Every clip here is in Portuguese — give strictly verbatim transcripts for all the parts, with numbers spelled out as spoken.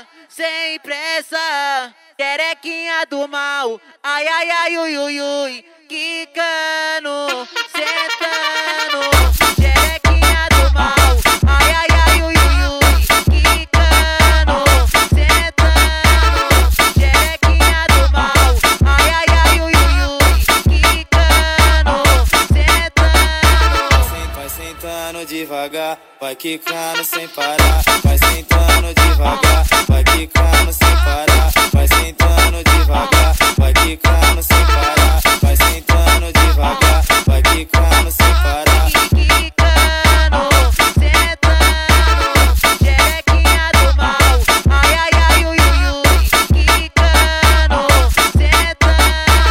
sem pressa, xerequinha do mal, ai ai ai ui ui ui, quicando, sentando, xerequinha do mal, ai ai ai ui ui ui, quicando, sentando, xerequinha do mal, ai ai ai ui ui ui, quicando, sentando. Vai sentando devagar, vai quicando sem parar, vai sentando devagar, vai quicando sem parar, vai sentando devagar, vai quicando sem parar, vai sentando devagar, vai quicando sem parar. Quicando, sentando, xerequinha do mal, ai ai ai ui ui ui, quicando, sentando.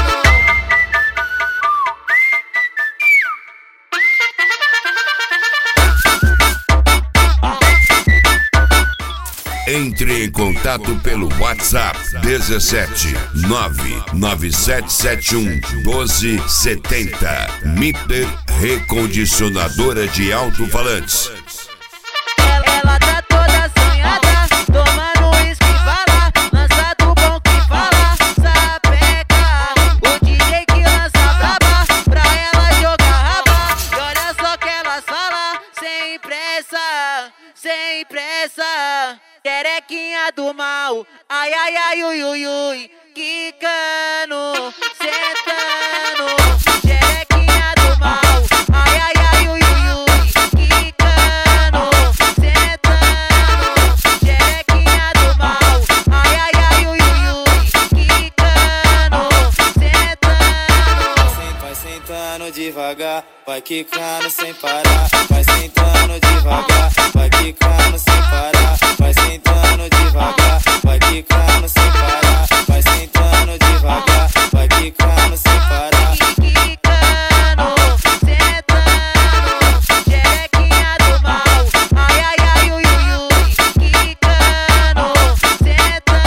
Entre em contato pelo WhatsApp dezessete nove nove sete sete um doze setenta. Mitter Recondicionadora de Alto-Falantes. Ela tá toda sonhada, tomando uísque e fala, lança do bom que fala, sapeca. O D J que lança braba, pra ela jogar raba. E olha só que ela fala, sem pressa, sem pressa. Xerequinha do mal, ai ai ai ui ui ui, quicando, sentando. Xerequinha do mal, ai ai ai ui ui ui, quicando, sentando. Xerequinha do mal, ai ai ai ui ui ui, quicando, sentando. Vai sentando devagar, vai quicando sem parar, vai sentando devagar, vai quicando sem parar, vai sentando devagar, vai quicando sem parar, vai sentando devagar, vai quicando sem parar. Quicando, sentando, xerequinha do mal, ai ai ai ui ui ui, quicando, sentando.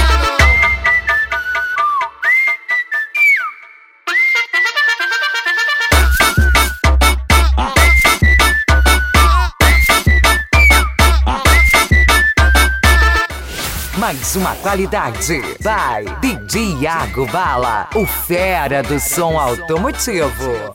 Mais uma qualidade. By D J Iago Bala, o fera do som automotivo.